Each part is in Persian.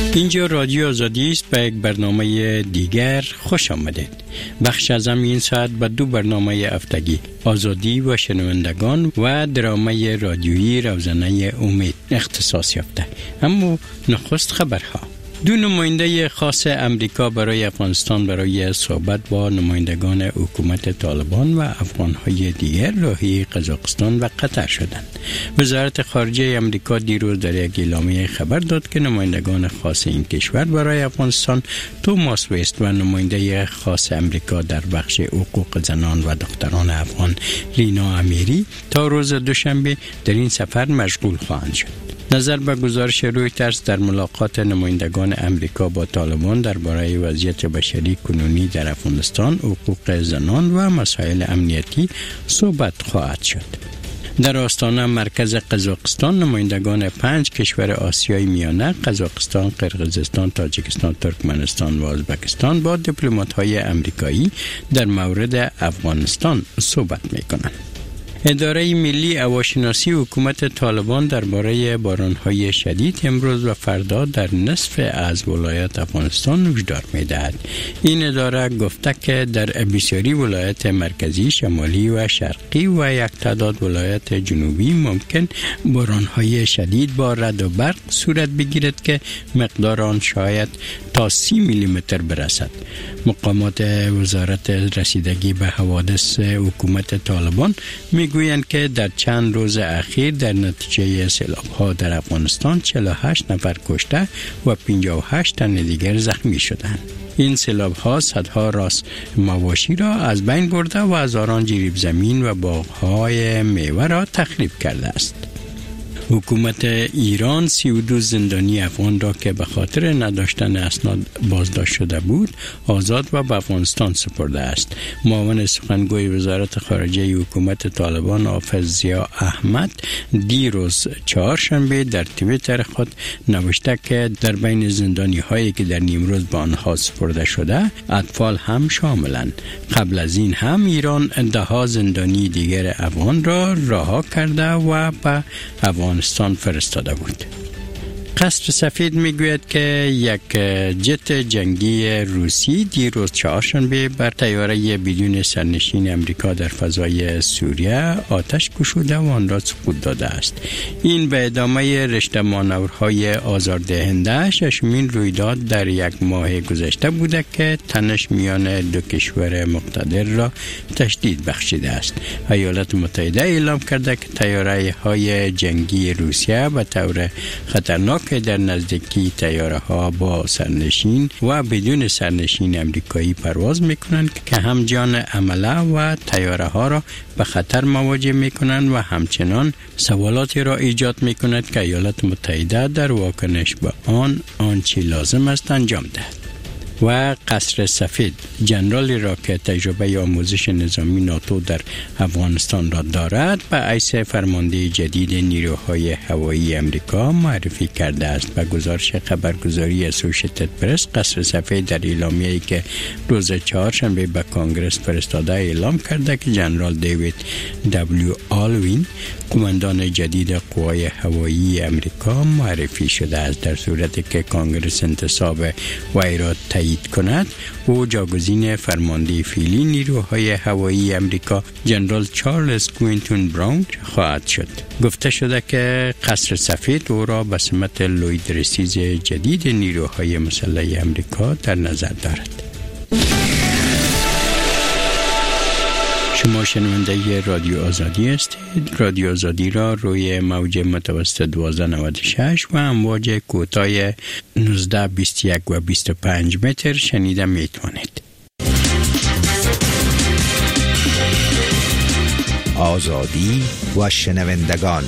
اینجا رادیو آزادی است. به یک برنامه دیگر خوش آمدید. بخش از این ساعت به دو برنامه هفتگی آزادی و شنوندگان و درامه رادیویی روزانه امید اختصاص یافته. اما نخست خبرها. دو نماینده خاص امریکا برای افغانستان برای صحبت با نمایندگان حکومت طالبان و افغانهای دیگر راهی قزاقستان و قطر شدند. وزارت خارجه امریکا دیروز در یک اعلامیه خبر داد که نمایندگان خاص این کشور برای افغانستان توماس وست و نماینده خاص امریکا در بخش حقوق زنان و دختران افغان لینا امیری تا روز دوشنبه در این سفر مشغول خواهند شد. نظر به گزارش رویترز در ملاقات نمایندگان امریکا با طالبان درباره وضعیت بشری کنونی در افغانستان، حقوق زنان و مسائل امنیتی صحبت خواهد شد. در آستانه مرکز قزاقستان نمایندگان 5 کشور آسیای میانه قزاقستان، قرقیزستان، تاجیکستان، ترکمنستان و ازبکستان با دیپلمات‌های امریکایی در مورد افغانستان صحبت می‌کنند. اداره ملی هواشناسی حکومت طالبان درباره باران‌های شدید امروز و فردا در نصف از ولایات افغانستان هشدار می‌دهد. این اداره گفته که در بسیاری ولایات مرکزی، شمالی و شرقی و یک تعداد ولایات جنوبی ممکن باران‌های شدید با رعد و برق صورت بگیرد که مقدار آن شاید تا 30 میلیمتر برسد. مقامات وزارت رسیدگی به حوادث حکومت طالبان میگویند که در چند روز اخیر در نتیجه سیلاب‌ها در افغانستان 48 نفر کشته و 58 تن دیگر زخمی شدند. این سیلاب‌ها صدها راس مواشی را از بین برده و هزاران جریب زمین و باغ‌های میوه را تخریب کرده است. حکومت ایران 32 زندانی افغان را که به خاطر نداشتن اسناد بازداشت شده بود آزاد و به افغانستان سپرده است. معاون سخنگوی وزارت خارجه حکومت طالبان حافظ ضیا احمد دیروز چهارشنبه در توییتر خود نوشته که در بین زندانی هایی که در نیمروز به آنها سپرده شده اطفال هم شاملند. قبل از این هم ایران 10 زندانی دیگر افغان را رها کرده و به افغانستان فرستاده بود. قصر سفید میگوید که یک جت جنگی روسی دیروز چهارشنبه بر طیاره بدون سرنشین امریکا در فضای سوریه آتش گشوده و آن را سقوط داده است. این به ادامه رشته مانورهای آزاردهنده ششمین رویداد در یک ماه گذشته بوده که تنش میان دو کشور مقتدر را تشدید بخشیده است. ایالات متحده اعلام کرده که طیاره های جنگی روسیه به طور خطرناک که در نزدیکی طیاره ها با سرنشین و بدون سرنشین امریکایی پرواز میکنند که هم جان عمله و طیاره ها را به خطر مواجه میکنند و همچنان سوالاتی را ایجاد میکند که ایالات متحده در واکنش به آنچه لازم است انجام دهد. و قصر سفید جنرالی را که تجربه آموزش نظامی ناتو در افغانستان را دارد به حیث فرمانده جدید نیروهای هوایی امریکا معرفی کرده است. به گزارش خبرگزاری اسوشیتد پرس قصر سفید در اعلامیه‌ای که روز چهارشنبه به کانگرس فرستاده اعلام کرده که جنرال دیوید دبلیو آلوین قماندان جدید قوای هوایی امریکا معرفی شده است. در صورتی که کانگرس انتصاب وی را تایید کند او جاگزین فرمانده فعلی نیروهای هوایی امریکا جنرال چارلز کوینتون براون خواهد شد. گفته شده که قصر سفید او را به سمت لوید رسیز جدید نیروهای مسلح امریکا در نظر دارد. شما شنونده رادیو آزادی هستید. رادیو آزادی را روی موج متوسط 1296 و امواج کوتاه 19, 21 و 25 متر شنیده می توانید. آزادی و شنوندگان.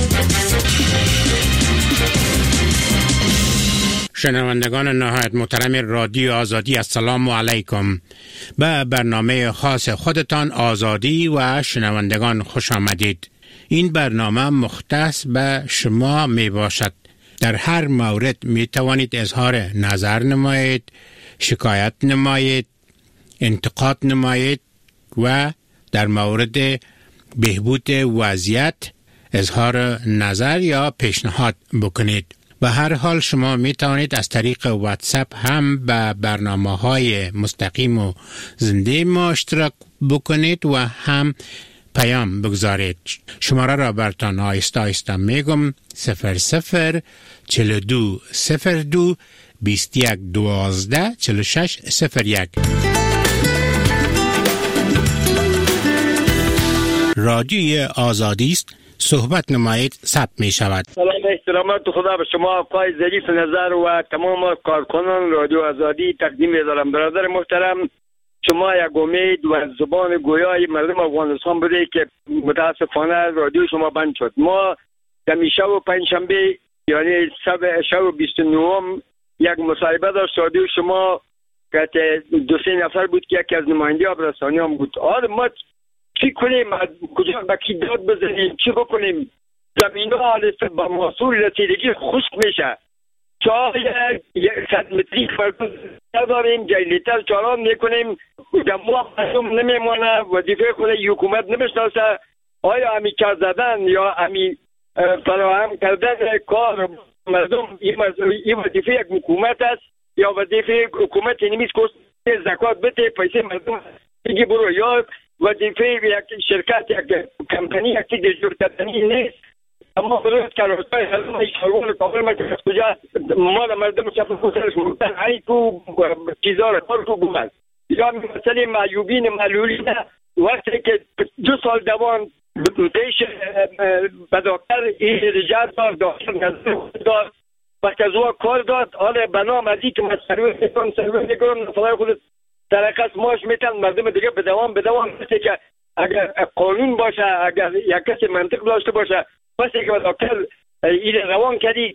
شنوندگان نهایت محترم رادیو آزادی، السلام علیکم. به برنامه خاص خودتان آزادی و شنوندگان خوش آمدید. این برنامه مختص به شما می باشد. در هر مورد می توانید اظهار نظر نمایید، شکایت نمایید، انتقاد نمایید و در مورد بهبود وضعیت اظهار نظر یا پیشنهاد بکنید. به هر حال شما می توانید از طریق واتساپ هم به برنامه‌های مستقیم و زنده ما اشتراک بکنید و هم پیام بگذارید. شماره را برتان آهسته آهسته میگم: 00 42 02 21 12 46 01. رادیوی آزادی است. صحبت نمایید ثبت می شود. سلام احترامات خدا به شما آقای ظریف نظر و تمام کارکنان رادیو آزادی تقدیم می‌دارم. برادر محترم، شما یک امید و زبان گویای مردم افغانستان بوده که متاسفانه رادیو شما بند شد. ما همیشه و پنجشنبه یعنی شب 29 یک مصاحبه داشت رادیو شما که 2-3 نفر بود که یکی از نماینده ابرستانیان بود. ما چی کنیم؟ کجا با کی داد بزنیم؟ چی بکنیم؟ زمین ها با محصول رسیدگی خشک میشه. چای 100 متری فرق نداریم، جلیتر چالان میکنیم، جمعه مردم نمیمونه، وظیفه خود حکومت نمیشناسه. آیا همی کار زدن یا همی فراهم کردن کار مردم این وظیفه یک حکومت است یا وظیفه حکومت نمیست که زکات بده پیسه مردم دیگه برو، یا وظیفه یک شرکت یک کمپانی یک دیجور کردنی نیست. اما برای کارهای هلمه شروع کامل مکرد کجا مال مردم شب خودش مردن ای تو چیزا را کار تو بومد یا مسئله معیوبین معلولین وقتی که 2 سال دوان پیش به دکتر این رجاعت داشتن داد وقتی از او کار داد حالا بنام از این که من سرویس نکنم نفلای خود ترقص ماش میتن مردم دیگه به دوام مثل که اگر قانون باشه، اگر یک کسی منطق داشته باشه، مثل که دکتر این روان کردی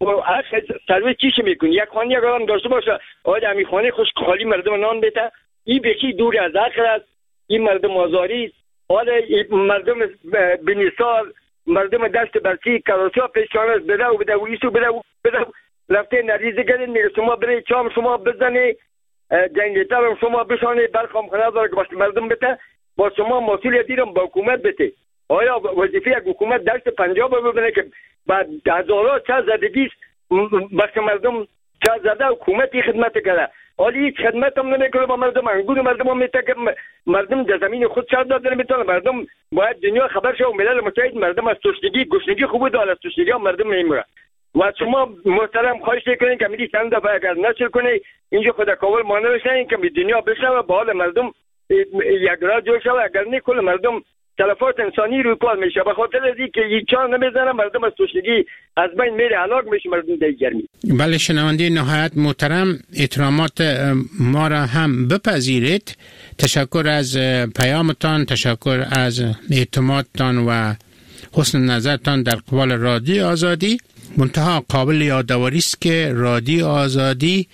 سرویس چیش میکنی؟ یک خانه اگر هم داشته باشه آیا همی خانه خوش خالی مردم نان بیته، این بکی دور از عقل است. این مردم آزاری، حالا مردم بنیسال، مردم دست برسی کراسی ها پیشانه بده و ایسو بده رفته نریزه گرین میگه شما برای چام شما بزنی جنگیتر هم شما بشانه برخام خانه داره که باشه مردم بده با شما مسئولیت دیرم با حکومت بده. آیا وظیفه یک حکومت دست پنجاب ببینه که بعد هزارها چه زدگیست وقتی مردم چه زده حکومتی خدمت کرده، حالی هیچ خدمت هم نمیکنه با مردم. انگور مردم هم میته که مردم در زمین خود چه داده نمیتونه. مردم باید دنیا خبر شه و ملل متحد مردم از تشنگی گشنگی خوب داره، از تشنگی هم مردم نمیره. و شما محترم خواهش کنین که میری چند دفعه اگر نشر کنی اینجا خدا کاول مانه بشنین که دنیا بشنوه با حال مردم یک راه جور شوه. اگر نه کل مردم تلفات انسانی روی کار میشه، به خاطر از اینکه هیچ چا نمیزنه مردم از تشنگی از بین میره، هلاک میشه مردم در گرمی. بله شنونده نهایت محترم، احترامات ما را هم بپذیرید. تشکر از پیامتان، تشکر از اعتمادتان و حسن نظرتان در قبال رادیو آزادی. منتها قابل یادآوری است که رادیو آزادی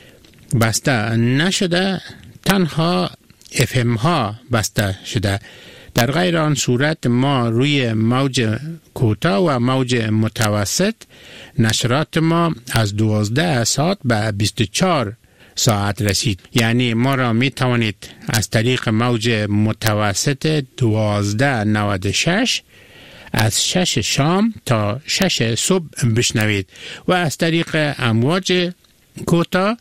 بسته نشده، تنها FM ها بسته شده. در غیر آن صورت ما روی موج کوتاه و موج متوسط نشرات ما از 12 ساعت به 24 ساعت رسید. یعنی ما را می توانید از طریق موج متوسط 1296 از 6 شام تا 6 صبح بشنوید و از طریق امواج کوتاه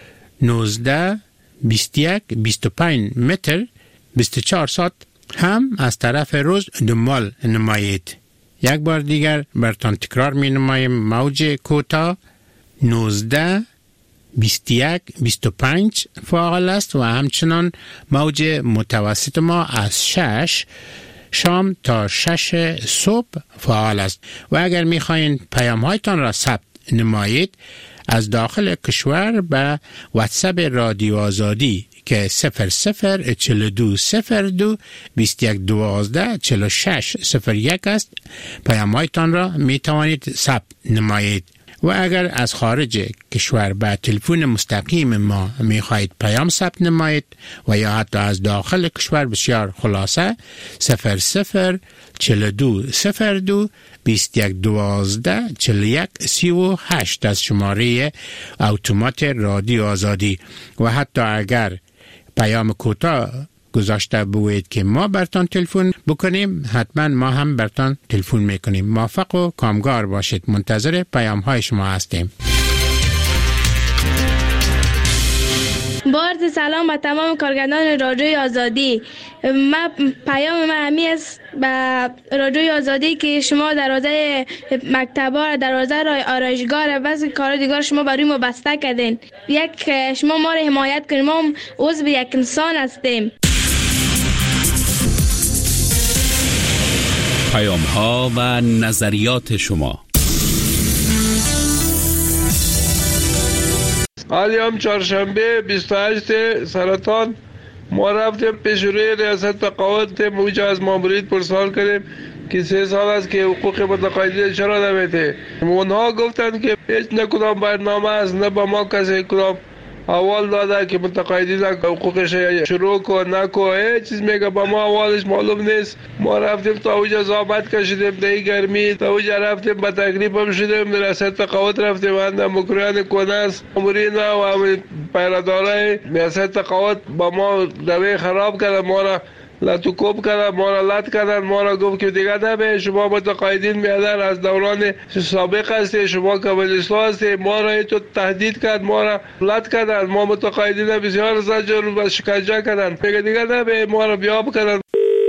19 21 25 متر 24 ساعت هم از طرف روز دنبال نمایید. یک بار دیگر برتان تکرار می نمایم. موج کوتاه 19 21 25 فعال است و همچنان موج متوسط ما از 6 شام تا 6 صبح فعال است. و اگر می خواهید پیام هایتان را ثبت نمایید از داخل کشور به واتساپ رادیو آزادی که 004202 2112 4601 است پیام هایتان را می توانید ثبت نمایید. و اگر از خارج کشور به تلفن مستقیم ما می خواهید پیام ثبت نمایید و یا حتی از داخل کشور بسیار خلاصه 004202 2112 4138 از شماره اتومات رادیو آزادی. و حتی اگر پیام کوتاه گذاشته بوید که ما برتان تلفن بکنیم، حتما ما هم برتان تلفن میکنیم. موفق و کامگار باشید. منتظر پیام های شما هستیم. با عرض سلام به تمام کارگردان رادیوی آزادی. پیام من همی است به رادیوی آزادی که شما دروازه مکتبا، دروازه آرایشگاه و بعضی کار دیگر شما برای ما بسته کردین. شما ما را حمایت کنید، ما عضو یک انسان هستیم. پیام ها و نظریات شما. حالی هم چهارشنبه 28 سرطان ما رفتیم پیش روی ریاست تقاعد موجه از مامورید پرسان کردیم که 3 سال است که حقوق متقاعدین چرا نمیده. اونها گفتند که هیچ نه کدام برنامه است، نه با ما کسی کدام اول داده که متقاعدین حقوقش شروع کن نکن، هیچ چیز میگه با ما اولش معلوم نیست. ما رفتیم تا اوجه زحمت کشیدیم، دی گرمی تا اوجه رفتیم با تکلیف هم شدیم، ریاست تقاعد رفتیم اند مکریان کنس امورین و پیرادارای ریاست تقاعد با ما دوی خراب کرد، ما را لطوکوب کردن، ما را لط کردن، ما را گفت که دیگه نبه شما متقاعدین میادن از دوران سابق هستی، شما کمونیستا هستی، ما را تو تهدید کرد، ما را لط کردن، ما متقاعدین بسیار زجر و شکنجه کردن، میگه دیگه نبه ما را بیاب کردن.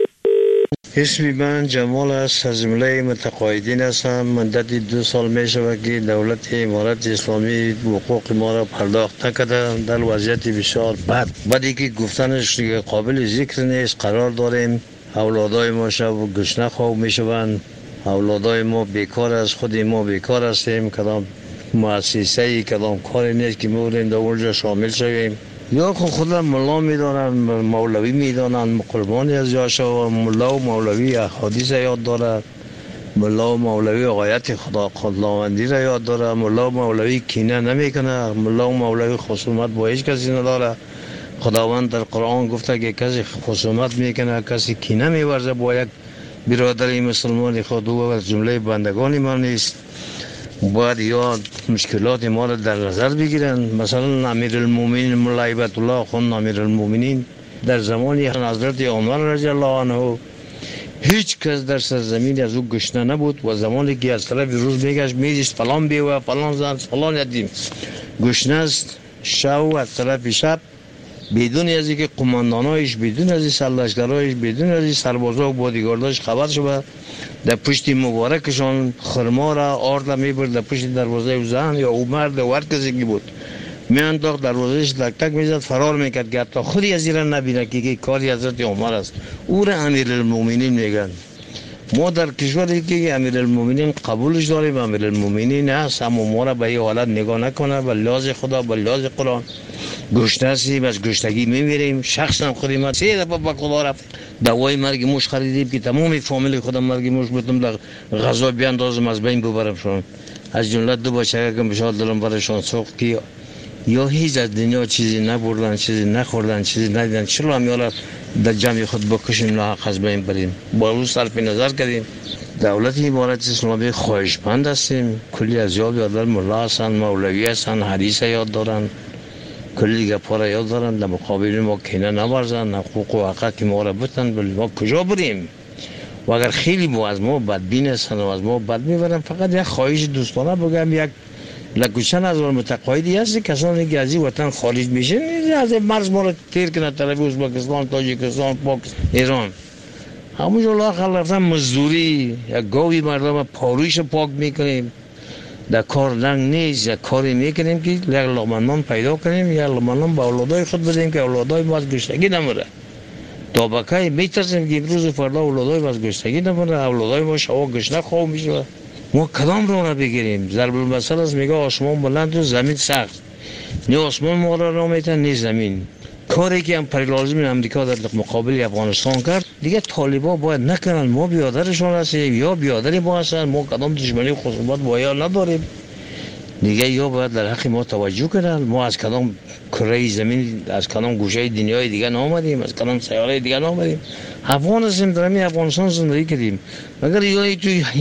اسمی من جمال است، از جمله متقاعدین هستم. مدت 2 سال می شود که دولت امارت اسلامی حقوق ما را پرداخت نکرده، در وضعیت بسیار بدی که گفتنش قابل ذکر نیست قرار داریم. اولادای ما شب گشنه خواب می شوند، اولادای ما بیکار است، خود ما بیکار هستیم، کدام مؤسسه‌ای کدام کاری نیست که می‌بریم در اونجا شامل شویم. یا خودم ملا میدانن، مولوی میدانن، قربانی از یاشا. ملا و مولوی احادیث یاد داره، ملا و مولوی آیت خداوندی را یاد داره، ملا و مولوی کینه نمیکنه، ملا و مولوی خصومت با هیچ کسی نداره. خداوند در قرآن گفته که کسی خصومت میکنه، کسی کینه میورزه با یک برادری مسلمان خود، او از جمله بندگان ما نیست. باید یا مشکلات ما را در نظر بگیرن. مثلا امیرالمومنین مولا هیبت الله خان امیرالمومنین در زمان حضرت عمر رضی الله عنه هیچ کس در سرزمین از او گشنه نبود و زمانی که از طرف روز میگشت میدیست فلان بیوه فلان زن فلان یتیم گشنه است، شب از طرف شب بدون از اینکه قماندانایش، بدون از سرلشکرایش، بدون از سربازا و بادیگارداش خبر شده، در پشت مبارکشان خرما را آرد میبرد در پشت دروازه او زن یا او مرد و هر کسی که بود میانداخت دروازهش تک تک میزد، فرار میکرد که حتی خودی از این نبینه که کاری حضرت عمر است. او را امیرالمومنین میگن. ما در کشوری که امیرالمومنین قبولش داریم، امیرالمومنین هست، اما ما را به این حالت نگاه نکنه. به لحاظ خدا، به لحاظ قرآن گشنه هستیم، از گشتگی میمیریم. شخصا خودی من 3 دفعه به خدا رفت دوای مرگ موش خریدیم که تمام فامیل خودم مرگ موش بودم در غذا بیاندازم از بین ببرمشون. از جمله 2 بچه که بشار دلم برشان سوخت که یا هیچ از دنیا چیزی نبردن، چیزی نخوردن، چیزی ندیدن، چرا هم یالا در جمع خود بکشیم لاحق از بین بریم. با روز صرف نظر کردیم. دولت امارت اسلامی خواهشمند هستیم. کلی از یاد یاددار ملا هستن، مولوی هستن، حدیث یاد دارن، کلی گپا را یاد دارن. در مقابل ما کینه نورزن، حقوق و حقوق که ما را بتن، بل ما کجا بریم؟ و اگر خیلی ما از ما بدبین هستن و از ما بد میبرن، فقط یک خواهش دوستانه بگم، یک لکوچن از متقاعدی هست کسانی که از این وطن خارج میشه از مرز ما را تیر کنه طرف ازبکستان، تاجیکستان، پاکستان، ایران. همونجا لااقل رفتن مزدوری، یک گاوی مردم پارویش پاک میکنیم، در کار لنگ نیست، یک کاری میکنیم که یک لقمه پیدا کنیم، یک لقمه به اولادای خود بدیم که اولادای ما از گشتگی نمره. تا بکای میترسیم که امروز و فردا اولادای ما از گشتگی نمره، اولادای ما شوا گشنه خواب میشه. ما کدام رو را بگیریم؟ ضرب المثل است، میگه آسمان بلند و زمین سخت. نه آسمان ما را میتن، نه زمین. کاری که امپریالیسم امریکا در مقابل افغانستان کرد دیگه طالبا باید نکنن. ما بیادرشون هستیم یا بیادری ما هستن، ما کدام دشمنی و خصومت با یا نداریم دیگه. یا باید در حق ما توجه کنن. ما از کدام کره زمین، از کدام گوشه دنیای دیگه نآمدیم، از کدام سیاره دیگه نآمدیم. افغان هستیم، در همین افغانستان زندگی کردیم. مگر یا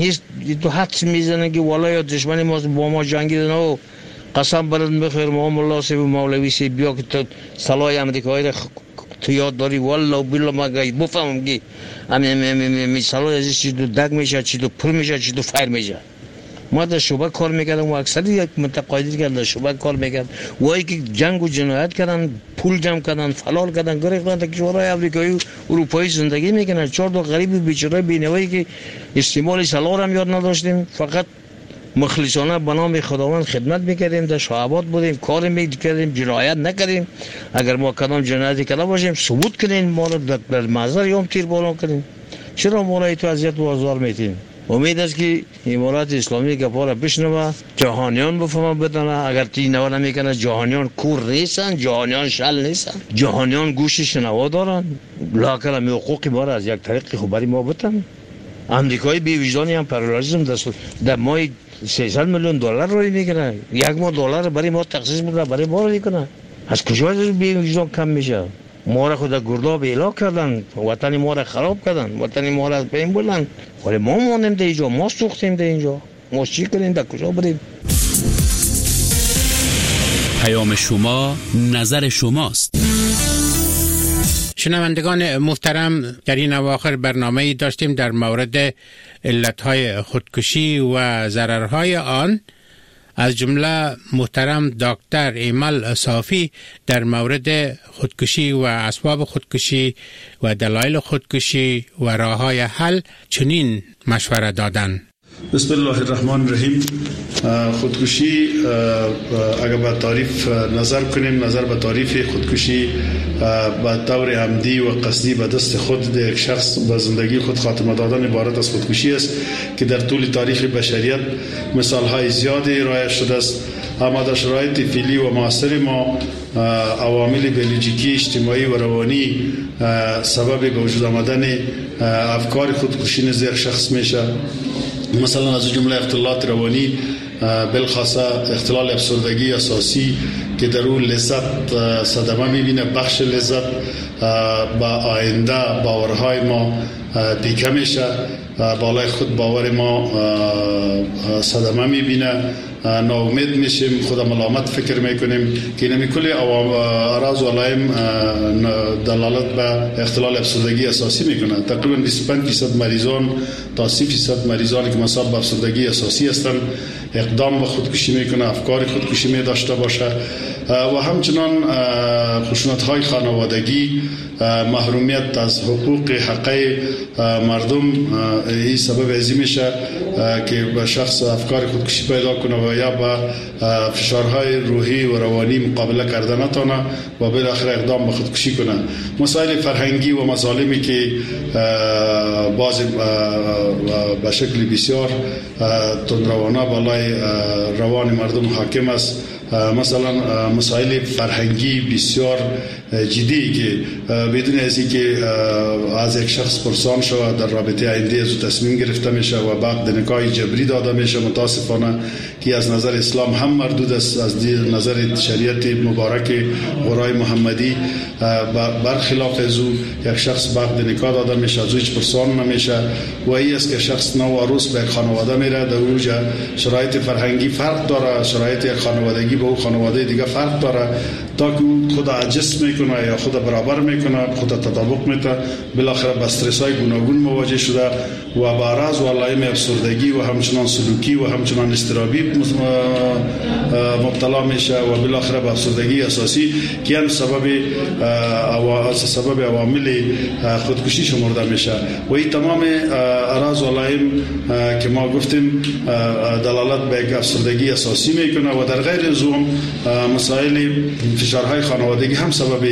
تو حدس میزنن که والا یا دشمنی ما با ما جنگیدن و قسم برد بخیر ما ملا سی و مولوی سی بیا که تو سلاح امریکایی را تو یاد داری والله بالله مگه بفهمم که مثلا از چی تو دگ میشه، چی تو پول میشه، چی تو فایر میشه. ما در شعبه کار میکردم و اکثر یک متقاعدی که در شعبه کار میکرد وایی که جنگ و جنایت کردن، پول جمع کردن، فلال کردن، گریختن تا کشورهای آمریکایی اروپایی زندگی میکنن. 4 تا غریب بیچاره بینوایی که استعمال سلاح هم یاد نداشتیم، فقط مخلصانه به نام خداوند خدمت میکردیم، در شعبات بودیم، کار میکردیم، جنایت نکردیم. اگر ما کدام جنایتی کرده باشیم ثبوت کنین، ما را در محضر یوم تیر بالا کنین. چرا ما را تو اذیت و آزار میتین؟ امید است که امارات اسلامی گپا بشنوه، جهانیان بفهمه بدانه. اگر تی نوا نمیکنه جهانیان کور نیستن، جهانیان شل نیستن، جهانیان گوش شنوا دارن. لاکل می حقوق ما را از یک طریق خوب برای ما بتن. امریکایی بی وجدانی هم پرورالیسم در ماه 300 میلیون دلار روی میکنه، یک ماه دلار برای ما تخصیص میکنه، برای ما رو میکنه. از کجا بی وجدان کم میشه؟ ما را خود گرداب ایلا کردن، وطن ما را خراب کردن، وطن ما را از بین بردن. ولی ما مانیم در اینجا، ما سوختیم در اینجا، ما چی کنیم، در کجا بریم؟ پیام شما نظر شماست. شنوندگان محترم، در این اواخر برنامه‌ای داشتیم در مورد علتهای خودکشی و ضررهای آن. از جمله محترم دکتر ایمل صافی در مورد خودکشی و اسباب خودکشی و دلایل خودکشی و راه‌های حل چنین مشوره دادند. بسم الله الرحمن الرحیم. خودکشی اگر به تعریف نظر کنیم، نظر به تعریف خودکشی به طور عمدی و قصدی به دست خود یک شخص به زندگی خود خاتمه دادن عبارت از خودکشی است که در طول تاریخ بشریت مثال‌های زیادی رایج شده است. اما در شرایط فعلی و معاصر ما عوامل بیولوژیکی، اجتماعی و روانی سبب به وجود آمدن افکار خودکشی نزد یک شخص میشه. مثلا از جمله اختلالات روانی، بالخاصه اختلال افسردگی اساسی که در اون لذت صدمه میبینه، بخش لذت با آینده باورهای ما پیکه میشه، بالای خود باور ما صدمه میبینه، ناامید میشیم، خود ملامت فکر میکنیم که اینمی کلی اعراض و علائم دلالت به اختلال افسردگی اساسی میکنه. تقریبا 25% مریضان تا 30% مریضانی که مصاب به افسردگی اساسی هستند اقدام به خودکشی میکنه، افکار خودکشی می داشته باشه. و همچنان خشونت‌های خانوادگی، محرومیت از حقوق حقوق مردم، این سبب ازی میشه که به شخص افکار خودکشی پیدا کنه و یا با فشارهای روحی و روانی مقابله کرده نتونه و بالاخره اقدام به خودکشی کنه. مسائل فرهنگی و مظالمی که باز به شکل بسیار تندروانه بالای روان مردم حاکم است. مثلا مسائل فرهنگی بسیار جدی که بدون از اینکه از یک شخص پرسان شود در رابطه آینده از تصمیم گرفته میشه و بعد نکاح جبری داده میشه، متاسفانه که از نظر اسلام هم مردود است، از نظر شریعت مبارک قرآن محمدی برخلاف از او یک شخص بعد نکاح داده میشه، از او هیچ پرسان نمیشه و این است که شخص نو عروس به خانواده میره. در اونجا شرایط فرهنگی فرق داره، شرایط خانوادگی با خانواده دیگه فرق داره، تا که خود عجز میکنه یا خود برابر میکنه، خود تطابق میده، بالاخره با استرس‌های گوناگون مواجه شده و با اعراض و علائم افسردگی و همچنان سلوکی و همچنان اضطرابی مبتلا میشه و بالاخره با افسردگی اساسی که هم سبب عوامل خودکشی شمرده میشه. و این تمام اعراض و علائم که ما گفتیم دلالت به یک افسردگی اساسی میکنه و در غیر از اون مسائل فشارهای خانوادگی هم سبب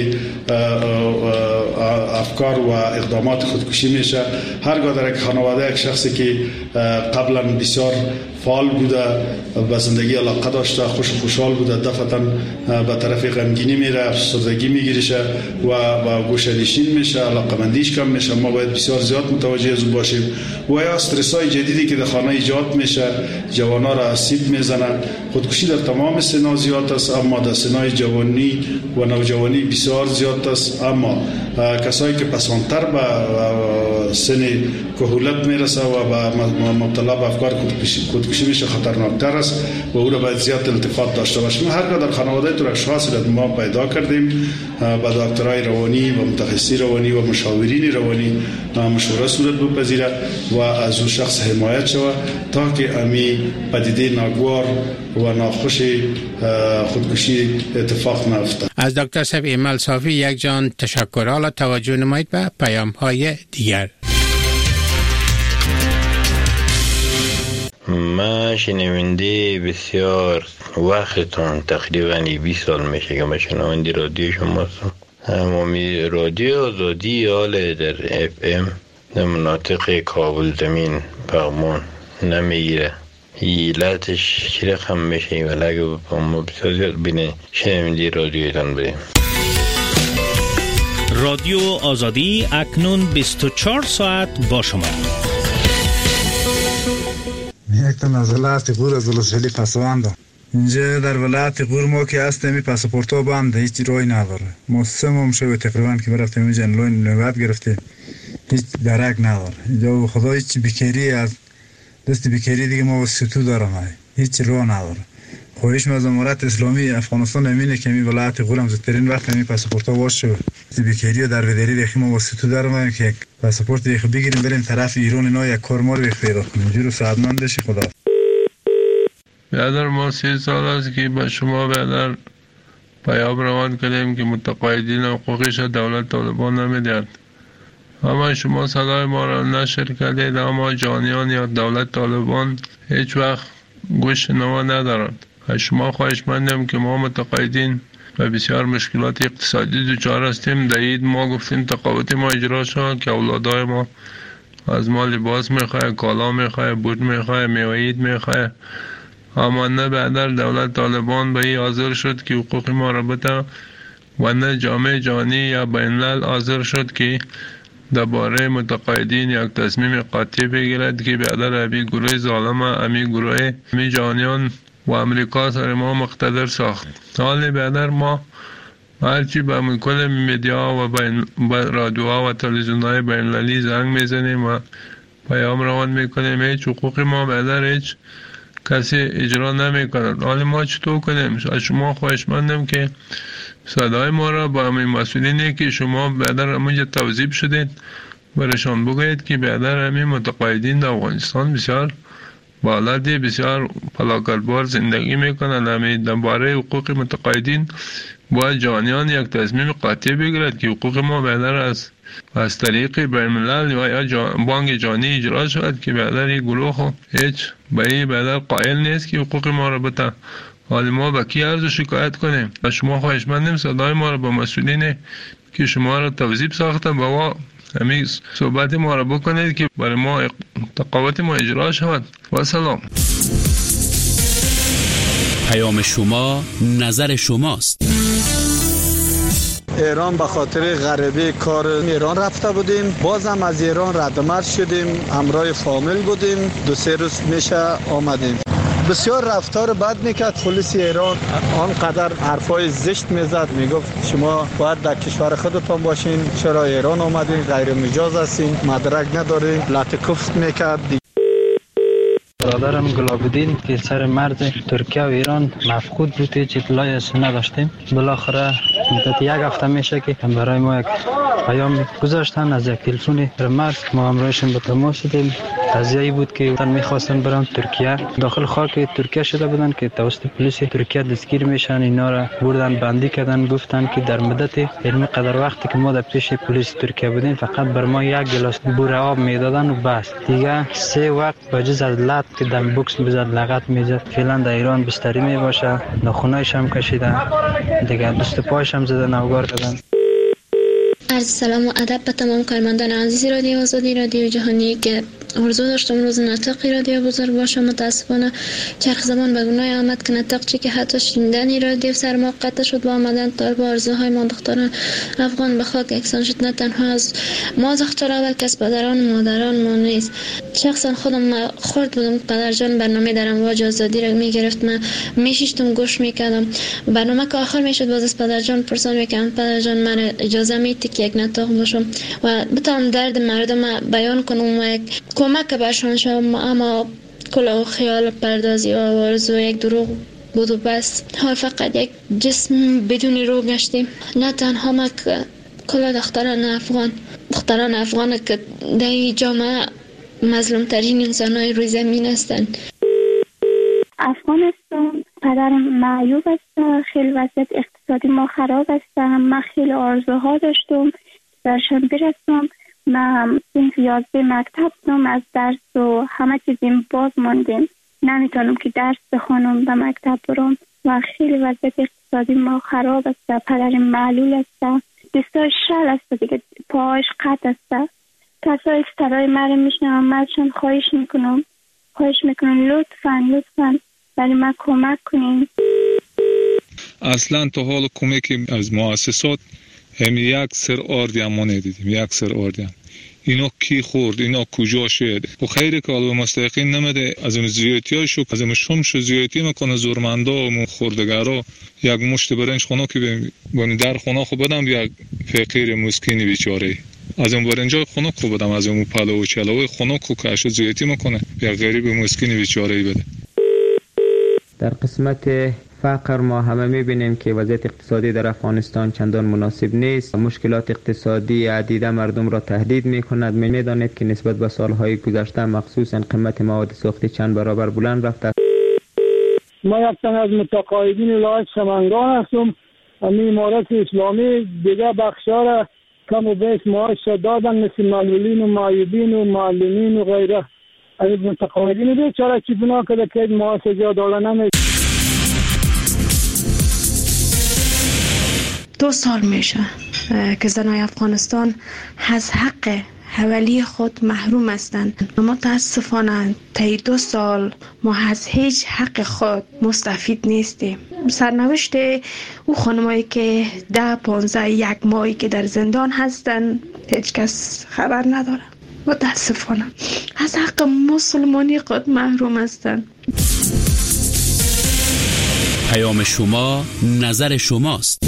افکار و اقدامات خودکشی میشه. هرگاه در یک خانواده یک شخصی که قبلا بسیار فعال بوده، به زندگی علاقه داشته، خوشحال بوده، دفعتا به طرف غمگینی میره، افسردگی میگیرشه و با گوشه‌نشین میشه، علاقمندیش کم میشه. ما باید بسیار زیاد متوجه از باشیم. و یا استرس‌های جدیدی که در خانه ایجاد میشه جوانا را آسیب میزنه. خودکشی در تمام سنا زیاد است، اما در سنای جوانی و نوجوانی بسیار زیاد است. اما کسایی که پسانتر به سن کهولت میرسه و مبتلا به افکار خودکشی میشه، خطرناکتر است و او را باید زیاد التفات داشته باشیم. هرگاه در خانواده تو اشخاصی را ما پیدا کردیم با دکترای روانی و متخصصی روانی و مشاورین روانی مشوره صورت بپذیره و از او شخص حمایت شود تا که امی پدیده ناگوار و ناخوش خودکشی اتفاق نیفتد. از دکتر صاحب ایمل صافی یک جان تشکر. حالا توجه نمایید به پیام های دیگر. من شنونده بسیار وقتتون تقریبا 20 سال میشه که من شنونده رادیو شما هستم. همامی رادیو آزادی حال در اف ام در مناطق کابل زمین پغمان نمیگیره. ایلتش چی رقم میشه ولی اگه ما بسیار زیاد بینه شنونده رادیویتان بریم. رادیو آزادی اکنون 24 ساعت با شما. یک تا از ولایت غور از ولسوالی پسواندم. اینجا در ولایت غور ما که هستیم پاسپورت ها بنده، هیچ راهی نداره. ما 3 ماه شده تقریبا که برفتیم اینجا نوبت گرفتیم، هیچ درک نداره. اینجا خدا هیچ بیکاری از دست بیکاری دیگه ما واسطو دارم، هیچ راه نداره. خواهش از امارت اسلامی افغانستان امینه که می ولایت غور هم زودترین وقت می پاسپورت ها باشه. بیکاری و دربدری دیگه ما واسطو دارم که پاسپورت دیگه بگیریم بریم طرف ایران اینا یک کار ما رو پیدا کنیم. جورو سعادتمند بشی خدا. برادر ما 3 سال است که به شما برادر پیام روان کردیم که متقاعدین حقوقش دولت طالبان نمیدهد. اما شما صدای ما را نشر کردید، اما جانیان یا دولت طالبان هیچ وقت گوش نوا ندارند. از شما خواهشمندم که ما متقاعدین و بسیار مشکلات اقتصادی دچار هستیم. در عید ما گفتیم تقاعد ما اجرا شد که اولادای ما از ما لباس میخواه، کالا میخواه، بوت میخواه، میوه عید میخواه، اما نه بعد دولت طالبان به این حاضر شد که حقوق ما را بده و نه جامعه جهانی یا بین الملل حاضر شد که درباره متقاعدین یک تصمیم قاطع بگیرد که بعد ابی گروه ظالم امی گروه امی جهانیان و امریکا سر ما مقتدر ساخت. حال بعد ما هرچی به کل میدیا و رادیوها و تلویزیون‌های بین المللی زنگ میزنیم و پیام روان میکنیم، هیچ حقوق ما بعد هیچ کسی اجرا نمیکنند. حال ما چطور کنیم؟ از شما خواهشمندم که صدای ما را با همین مسئولینی که شما بعدر همونجا توضیح شدید برشان بگوید که بعدر همین متقاعدین در افغانستان بسیار بالادی بسیار پلاکالبار زندگی میکنند. همین درباره حقوق متقاعدین باید جانیان یک تصمیم قاطع بگیرد که حقوق ما بعدر از طریق بین الملل و یا بانک جهانی اجرا شود که بعدر این گروه هیچ به بعدر قائل نیست که حقوق ما را بده. حالا ما با کی عرض شکایت کنیم؟ و شما خواهشمندیم صدای ما را با مسئولین که شما را توظیف ساخته با همین صحبت ما را بکنید که برای ما تقاعد ما اجرا شود. و سلام. پیام شما نظر شماست. ایران به خاطر غریبه کار ایران رفته بودیم، بازم از ایران ردمرد شدیم، همراه فامیل بودیم، 2-3 روز میشه آمدیم. بسیار رفتار بد میکرد پلیس ایران، آنقدر حرفای زشت میزد، میگفت شما باید در کشور خودتان باشین، چرا ایران آمدین، غیر مجاز هستین، مدرک ندارین، لطکفت میکرد. برادرم گلابودین که سر مرز ترکیه و ایران مفقود بود، هیچ اطلاعی از نداشتیم. بالاخره مدت 1 هفته میشه که برای ما یک پیام گذاشتن از یک تلفن مرز، ما همراهشون به تماس شدیم. قضیه‌ای بود که تن می‌خواستن برن ترکیه، داخل خاک ترکیه شده بودن که توسط پلیس ترکیه دستگیر میشن، اینا را بردن بندی کردن، گفتن که در مدت علمی قدر وقتی که ما در پیش پلیس ترکیه بودیم فقط بر ما 1 گلاس بوره آب میدادن و بس، دیگه 3 وقت بجز از لط که دم بوکس میزد لغت میزد. فعلا در ایران بستری میباشه، ناخونایش هم کشیدن، دیگه دست پایش هم زدن، نوگار کردن. عرض سلام و ادب به تمام کارمندان عزیز رادیو آزادی، رادیو جهانی که آرزو داشتم روز نطقی رادیو بزرگ باشم. متاسفانه چرخ زمان به گناه آمد که نطق چی که حتی شنیدن رادیو سر ما قطع شد و آمدن طالب آرزوهای ما دختران افغان به خاک یکسان شد. نه تنها از ما دخترها بلکه از پدران و مادران ما نیست. شخصا خودم خورد بودم پدر جان برنامه در امواج آزادی را میگرفت، من میشیشتم گوش میکردم. برنامه که آخر میشد باز از پدر جان پرسان میکردم پدر جان من اجازه میدی که یک نطق باشم و بتونم درد مردم بیان کنم و یک کمک برشان شوم. اما کل خیال پردازی و آرزو یک دروغ بود و بس. ها فقط یک جسم بدون روح گشتیم. نه تنها ما که کل دختران افغان که در این جامعه مظلوم ترین انسان های روی زمین هستند. افغانستان پدر معیوب است، خیلی وضعیت اقتصادی ما خراب است. من خیلی آرزوها داشتم درشان برسم. من صنف 11 مکتب بودم، از درس و همه چیزیم باز ماندیم، نمیتونم که درس بخونم به مکتب برم و خیلی وضعیت اقتصادی ما خراب است. پدر معلول است، دستای شل است دیگه، پاهاش قطع است. کسایی که صدای مرا میشنوم مازشان خواهش میکنم لطفاً برای من کمک کنین. اصلا تا حال کمکی از مؤسسات همین یک سر آردی هم ما ندیدیم. یک سر آردی هم اینا کی خورد، اینا کجا شد. و خیلی که علوه مستحقین نمیده از اون زیادی های شو، از اون شمش زیادی میکنه زورمنده و خوردگره. یک مشت برنج خونه که بانی در خونه خو بدم یک فقیر مسکینی بیچاره، از اون برنجای خونه خو بدم، از اون پلو و چلوی خونه خو که اشو زیادی میکنه یک غریب مسکینی بیچاره بده. در قسمت فقر ما همه میبینیم که وضعیت اقتصادی در افغانستان چندان مناسب نیست. مشکلات اقتصادی عدیده مردم را تهدید میکند. میدانید که نسبت به سالهای گذشته مخصوصا قیمت مواد سوختی چند برابر بلند رفته. ما یک تن از متقاعدین ولایت سمنگان هستم. امارت اسلامی دیگه بخشا را کم و بیش معاش دادن، مثل معلولین و معیوبین و معلمین و غیره. از متقاعدین بیچاره چی بنا کرده که معاش زیاد نمیده. 2 سال میشه که زنای افغانستان از حق حوالی خود محروم هستند. متاسفانه طی 2 سال ما از هیچ حق خود مستفید نیستیم. سرنوشت او خانمایی که 10-15 یک ماهی که در زندان هستند هیچ کس خبر نداره. متاسفانه از حق مسلمانی خود محروم هستند. پیام شما نظر شماست.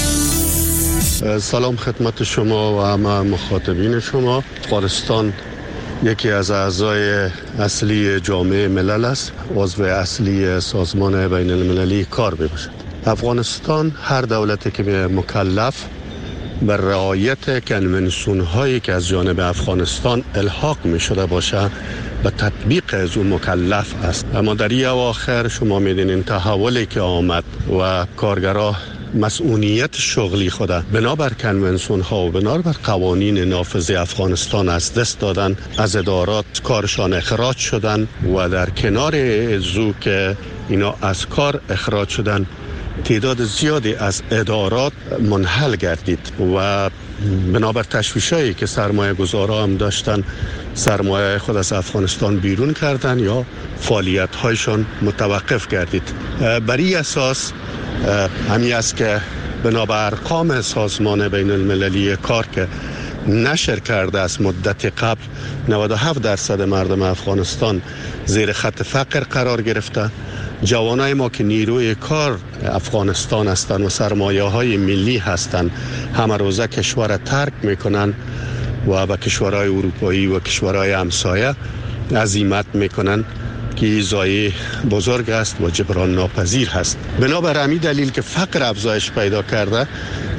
سلام خدمت شما و همه مخاطبین شما. افغانستان یکی از اعضای اصلی جامعه ملل است، عضو اصلی سازمان بین المللی کار میباشد. افغانستان هر دولتی که مکلف بر رعایت کنونسیون هایی که از جانب افغانستان الحاق می شده باشه به تطبیق از اون مکلف است. اما در این اواخر شما میدونین تحولی که آمد و کارگرها مسئولیت شغلی خود بنابر کنونسیون ها و بنابر قوانین نافذ افغانستان از دست دادن، از ادارات کارشان اخراج شدن و در کنار ازو که اینا از کار اخراج شدن تعداد زیادی از ادارات منحل گردید و بنابر تشویشایی که سرمایه گذارا هم داشتن سرمایه خود از افغانستان بیرون کردن یا فعالیت هایشان متوقف گردید. بر این اساس همی است که بنابر ارقام سازمان بین المللی کار که نشر کرده است مدت قبل 97% مردم افغانستان زیر خط فقر قرار گرفته. جوانای ما که نیروی کار افغانستان هستند و سرمایه های ملی هستند همه روزه کشور ترک میکنن و به کشورهای اروپایی و کشورهای همسایه عزیمت میکنن که ضایعه بزرگ است و جبران ناپذیر هست. بنابر همین دلیل که فقر افزایش پیدا کرده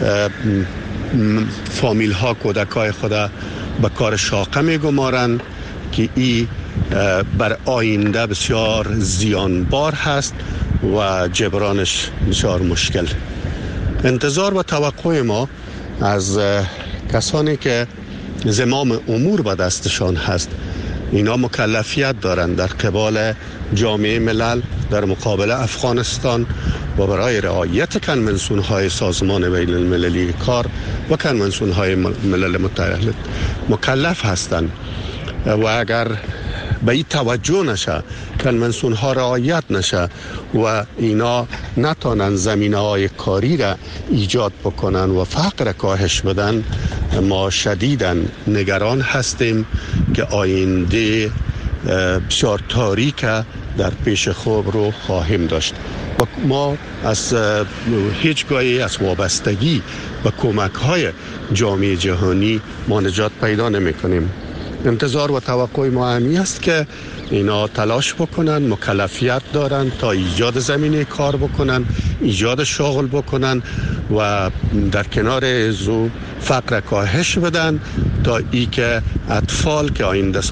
فامیل ها کودکای خود به کار شاقه میگمارند که این بر آینده بسیار زیانبار هست و جبرانش بسیار مشکل. انتظار و توقع ما از کسانی که زمام امور به دستشان هست اینا مکلفیت دارند در قبال جامعه ملل در مقابل افغانستان و برای رعایت کنونسیون های سازمان بین المللی کار و کنونسیون های ملل متحد مکلف هستند. و اگر به این توجه نشه، کنونسیون ها رعایت نشه و اینا نتانن زمینه های کاری را ایجاد بکنن و فقر کاهش بدن، ما شدیداً نگران هستیم که آینده بسیار تاریک در پیش خوب رو خواهیم داشت. ما از هیچگاهی از وابستگی به کمک های جامعه جهانی ما نجات پیدا نمی کنیم. انتظار و توقع ما همی است که اینا تلاش بکنن، مکلفیت دارن تا ایجاد زمینه کار بکنن، ایجاد شغل بکنن و در کنار زو فقر کاهش بدن تا ای که اطفال که آینده